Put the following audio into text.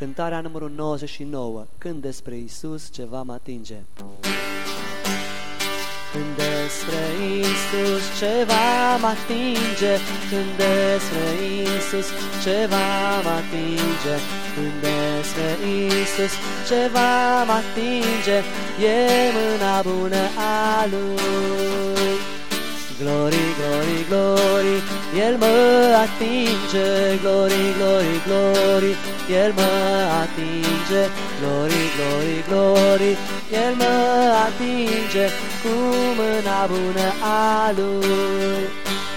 Cântarea numărul 99, când despre Iisus ceva mă atinge. Când despre Iisus ceva mă atinge, când despre Iisus ceva mă atinge, când despre Iisus ceva mă atinge, e mâna bună a Lui. Glory, glory, glory, El mă atinge, glory, glory, glory, El mă atinge, glory, glory, glory, El mă atinge cu mâna bună a Lui.